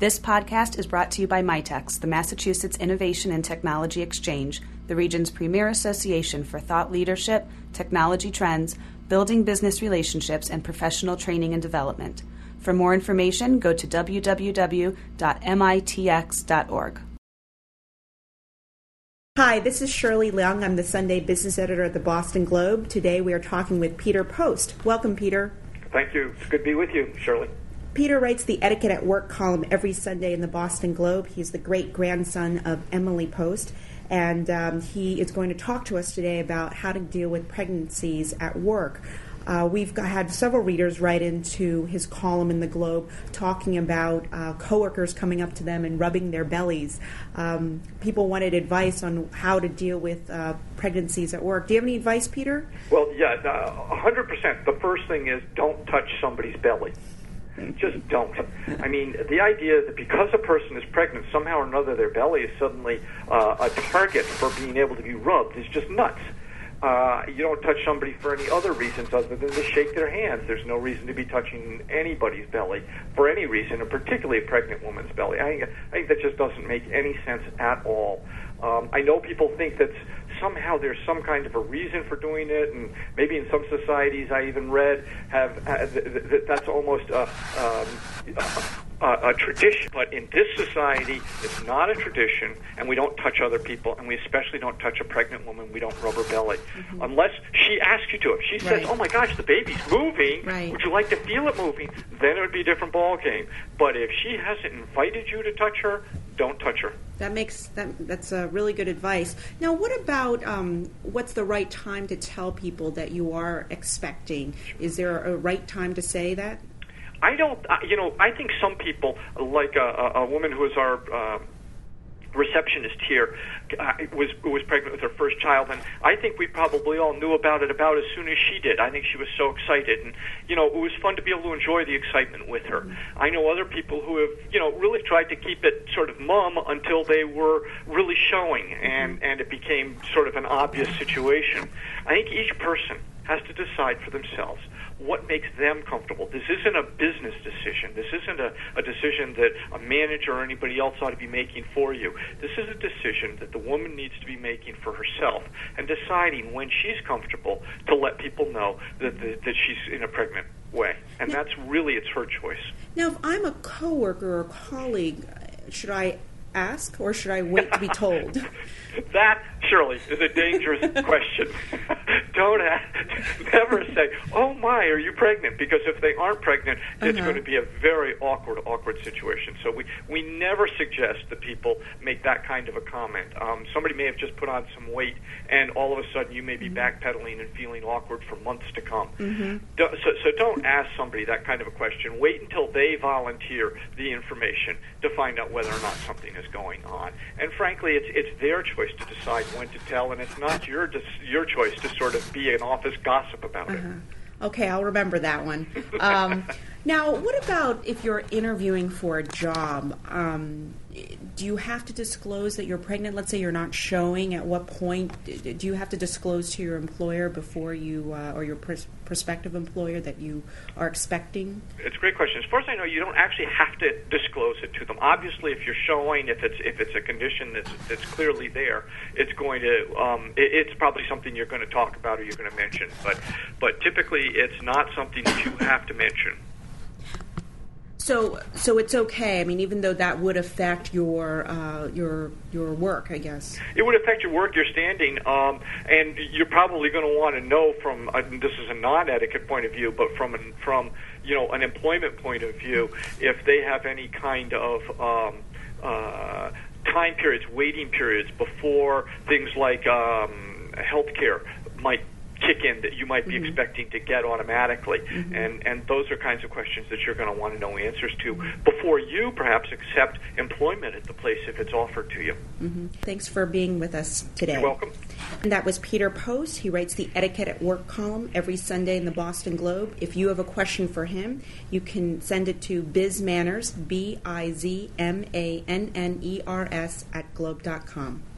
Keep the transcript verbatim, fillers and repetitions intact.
This podcast is brought to you by Mitex, the Massachusetts Innovation and Technology Exchange, the region's premier association for thought leadership, technology trends, building business relationships, and professional training and development. For more information, go to w w w dot mitx dot org. Hi, this is Shirley Leung. I'm the Sunday business editor at the Boston Globe. Today we are talking with Peter Post. Welcome, Peter. Thank you. It's good to be with you, Shirley. Peter writes the Etiquette at Work column every Sunday in the Boston Globe. He's the great-grandson of Emily Post, and um, he is going to talk to us today about how to deal with pregnancies at work. Uh, we've got, had several readers write into his column in the Globe talking about uh, coworkers coming up to them and rubbing their bellies. Um, people wanted advice on how to deal with uh, pregnancies at work. Do you have any advice, Peter? Well, yeah, uh, one hundred percent. The first thing is don't touch somebody's belly. Just don't. I mean, the idea that because a person is pregnant, somehow or another their belly is suddenly uh, a target for being able to be rubbed is just nuts. Uh, you don't touch somebody for any other reasons other than to shake their hands. There's no reason to be touching anybody's belly for any reason, and particularly a pregnant woman's belly. I think, I think that just doesn't make any sense at all. Um, I know people think that somehow there's some kind of a reason for doing it, and maybe in some societies I even read have uh, th- th- that's almost a, um, a, a tradition. But in this society, it's not a tradition, and we don't touch other people, and we especially don't touch a pregnant woman. We don't rub her belly. Mm-hmm. Unless she asks you to. If she says, right. oh my gosh, the baby's moving, right. would you like to feel it moving? Then it would be a different ball game. But if she hasn't invited you to touch her, don't touch her. That makes that that's a really good advice. Now, what about um, what's the right time to tell people that you are expecting? Is there a right time to say that? I don't. Uh, you know, I think some people, like a, a woman who is our uh, receptionist here, uh, was was pregnant with her first child, and I think we probably all knew about it about as soon as she did. I think she was so excited, and you know, it was fun to be able to enjoy the excitement with her. Mm-hmm. I know other people who have, you know, really tried to keep it sort of mum until they were really showing, and mm-hmm. and it became sort of an obvious situation. I think each person has to decide for themselves what makes them comfortable. This isn't a business decision. This isn't a, a decision that a manager or anybody else ought to be making for you. This is a decision that the woman needs to be making for herself and deciding when she's comfortable to let people know that, the, that she's in a pregnant way. And now, that's really, it's her choice. Now, if I'm a coworker or colleague, should I ask or should I wait to be told? That, Shirley, is a dangerous question. Don't ask, never say, oh my, are you pregnant? Because if they aren't pregnant, it's uh-huh. going to be a very awkward, awkward situation. So we, we never suggest that people make that kind of a comment. Um, somebody may have just put on some weight, and all of a sudden you may be mm-hmm. backpedaling and feeling awkward for months to come. Mm-hmm. Do, so, so don't ask somebody that kind of a question. Wait until they volunteer the information to find out whether or not something is going on. And frankly, it's it's their choice to decide when to tell, and it's not your your choice to sort of be an office gossip about uh-huh. it. Okay, I'll remember that one. Um, now, what about if you're interviewing for a job? Um, do you have to disclose that you're pregnant? Let's say you're not showing. At what point do you have to disclose to your employer before you, uh, or your pers- prospective employer, that you are expecting? It's a great question. As far as I know, you don't actually have to disclose it to them. Obviously, if you're showing, if it's if it's a condition that's that's clearly there, it's going to um, it, it's probably something you're going to talk about or you're going to mention. But but typically, it's not something that you have to mention. So, so it's okay. I mean, even though that would affect your uh, your your work, I guess it would affect your work, your standing, um, and you're probably going to want to know from uh, this is a non-etiquette point of view, but from an, from you know an employment point of view, if they have any kind of um, uh, time periods, waiting periods before things like um, health care might kick in that you might be mm-hmm. expecting to get automatically. Mm-hmm. And and those are kinds of questions that you're going to want to know answers to before you perhaps accept employment at the place if it's offered to you. Mm-hmm. Thanks for being with us today. You're welcome. And that was Peter Post. He writes the Etiquette at Work column every Sunday in the Boston Globe. If you have a question for him, you can send it to bizmanners, B I Z M A N N E R S, at globe dot com.